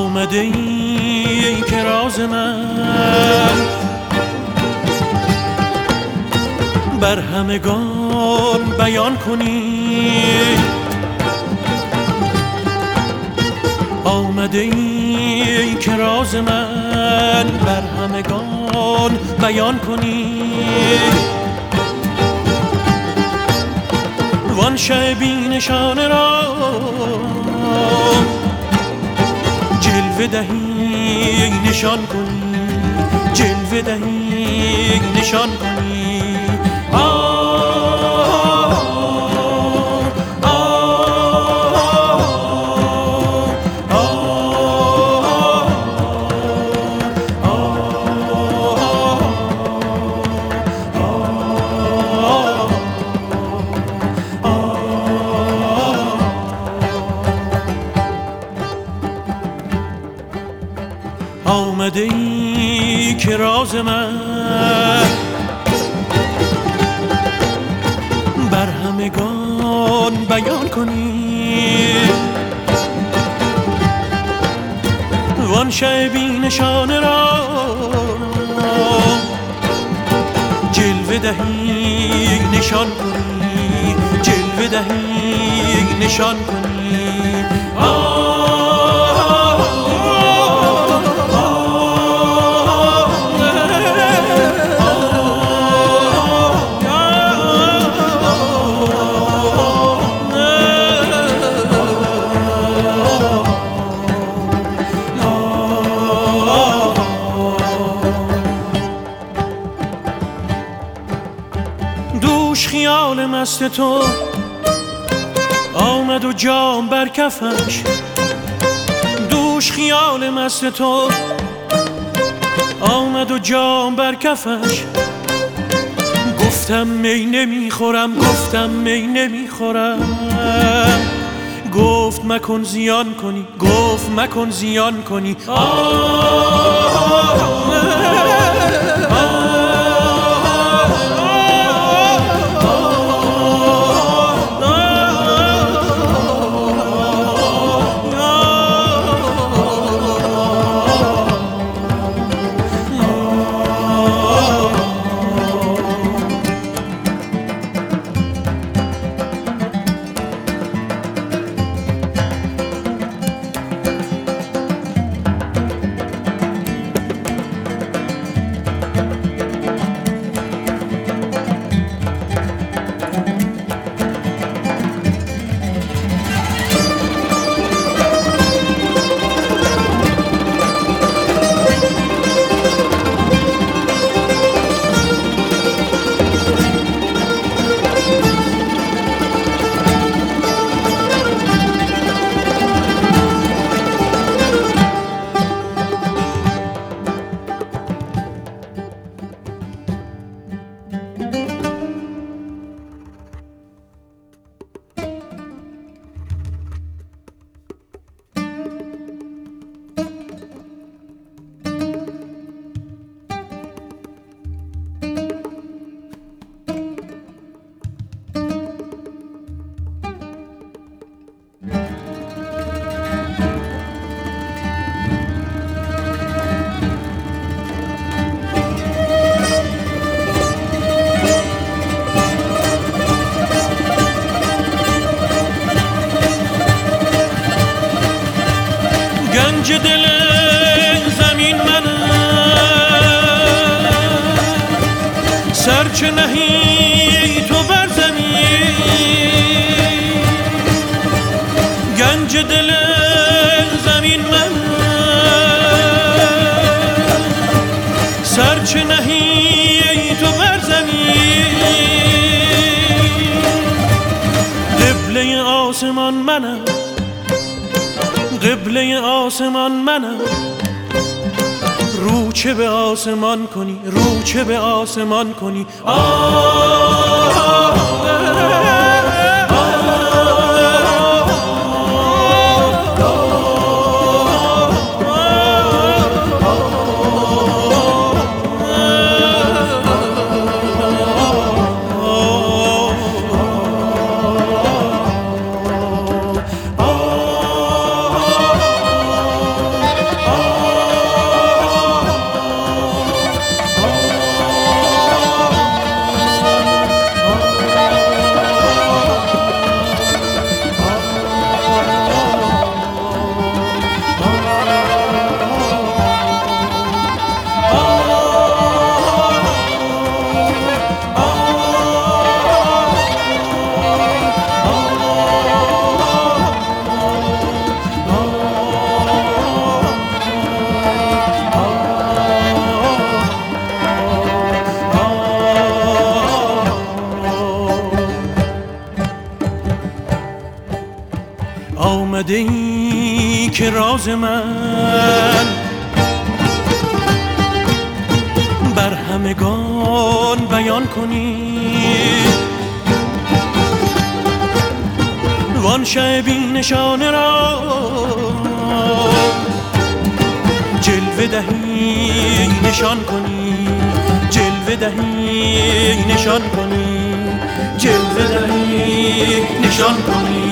آمده ای که راز من بر همگان بیان کنی. آمده ای که راز من بر همگان بیان کنی. وان شه بی نشانه را جلوه دهی نشان کنی، جلوه دهی نشان کنی. آمده ای که راز من بر همگان بیان کنی. وان شه بی نشانه را جلوه دهی نشان کنی، جلوه دهی نشان کنی. دوش خیال مست تو آمد و جام بر کفش. دوش خیال مست تو آمد و جام بر کفش. گفتم می نمیخورم، گفتم می نمیخورم. گفت مکن زیان کنی، گفت مکن زیان کنی. گنج دل زمین منم، سرچه نهی تو بر زمین. گنج دل زمین منم، سرچه نهی تو بر زمین. قبله آسمان منم، قبله آسمان منم. رو چه به آسمان کنی، رو چه به آسمان کنی. آمده ای که راز من بر همگان بیان کنی، وان شه بی نشانه را جلوه دهی نشان کنی، جلوه دهی نشان کنی، جلوه دهی نشان کنی.